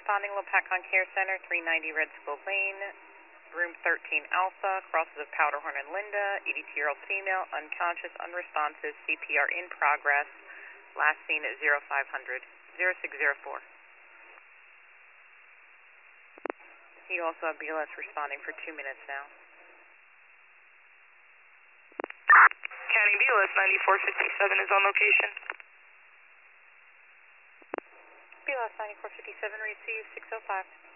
responding, Lopakon Care Center, 390 Red Skull Lane, room 13 Alpha, crosses of Powderhorn and Linda, 82-year-old female, unconscious, unresponsive, CPR in progress, last seen at 0500, 0604. You also have BLS responding for 2 minutes now. County BLS 9457 is on location. BLS 9457 received 605.